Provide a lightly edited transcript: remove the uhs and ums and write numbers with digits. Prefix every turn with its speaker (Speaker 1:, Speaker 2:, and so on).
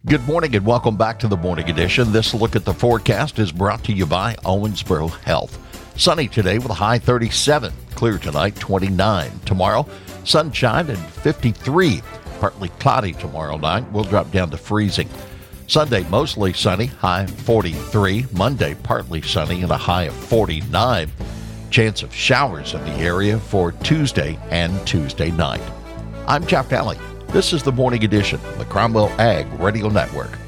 Speaker 1: Good morning and welcome back to the Morning Edition. This look at the forecast is brought to you by Owensboro Health. Sunny today with a high 37. Clear tonight, 29. Tomorrow, sunshine and 53. Partly cloudy tomorrow night. We'll drop down to freezing. Sunday, mostly sunny, high 43. Monday, partly sunny and a high of 49. Chance of showers in the area for Tuesday and Tuesday night. I'm Jeff Daly. This is the Morning Edition of the Cromwell Ag Radio Network.